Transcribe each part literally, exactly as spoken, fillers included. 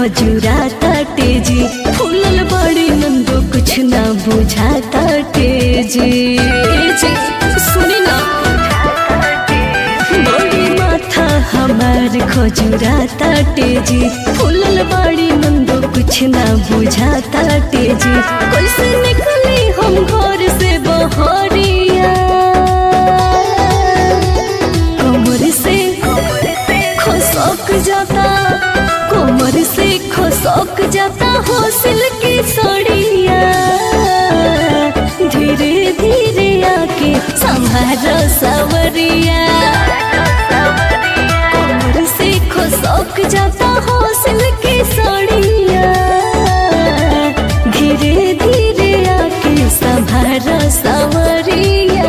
खजुराता तेजी फूलल बड़ी नंदो कुछ ना बुझाता तेजी जी सुनी ना बड़ी माथा हमार खजुराता तेजी फूलल बड़ी नंदो कुछ ना बुझाता तेजी कैसे निकली हम घर से बहरिया कमर से खसक जाता कमर से खसक जाता हौसल की सड़िया धीरे धीरे आके संभारो सवरिया कमर से खसक जाता हौसल की सड़िया धीरे धीरे आके संभारो सवरिया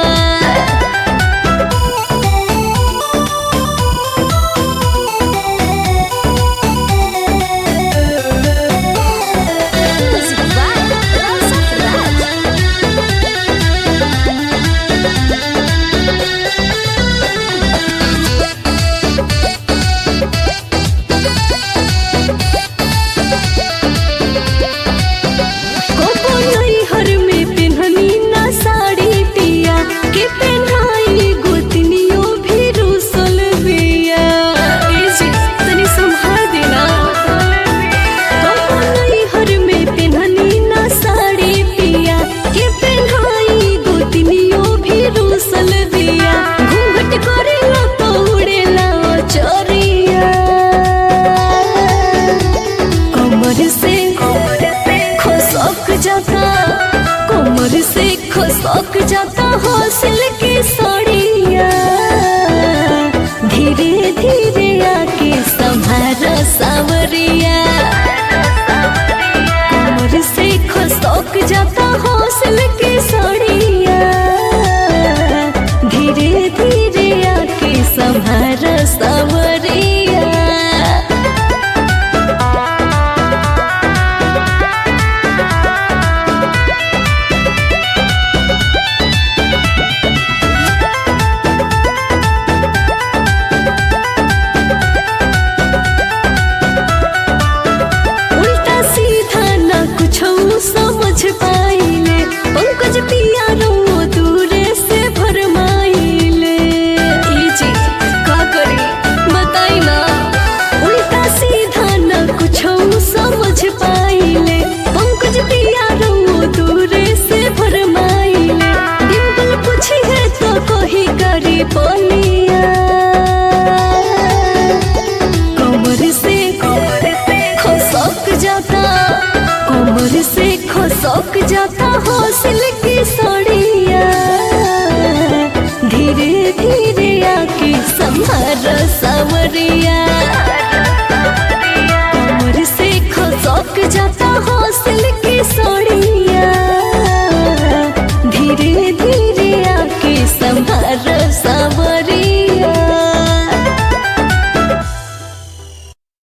कमर से खसक जाता हौसल की सड़िया धीरे धीरे आके संभारो सवरिया कमर से खसक जाता हौसल की सड़िया धीरे धीरे आके संभारो सवरिया समझ पाइले पंकज पिया रो दूरे से भरमाइले जी का करे बताई ना उल्टा सीधा ना कुछ समझ पाइले पंकज पिया रो दूरे से भरमाइले डिम्पल पूछी है तो कोही करी बोलिया कमर से खसक जाता कमर से खसक जाता हौसल की सड़िया धीरे धीरे आके संभारो सवरिया।